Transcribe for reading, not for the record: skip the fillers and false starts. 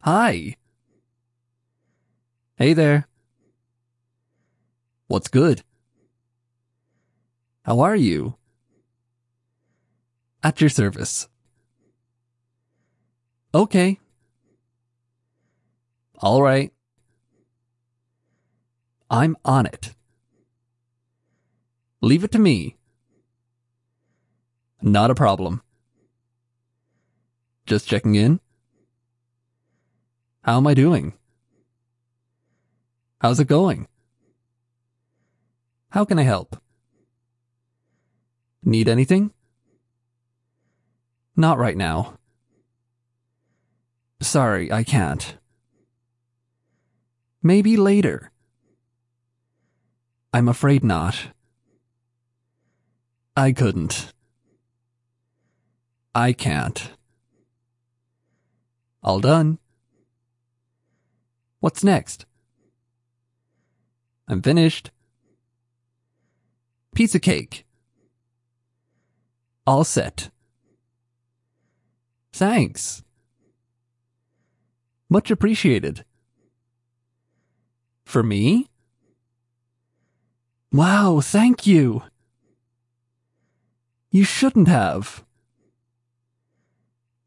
Hi. Hey there. What's good? How are you? At your service. Okay. All right. I'm on it. Leave it to me. Not a problem. Just checking in. How am I doing? How's it going? How can I help? Need anything? Not right now. Sorry, I can't. Maybe later. I'm afraid not. I couldn't. I can't. All done. What's next? I'm finished. Piece of cake. All set. Thanks. Much appreciated. For me? Wow, thank you. You shouldn't have.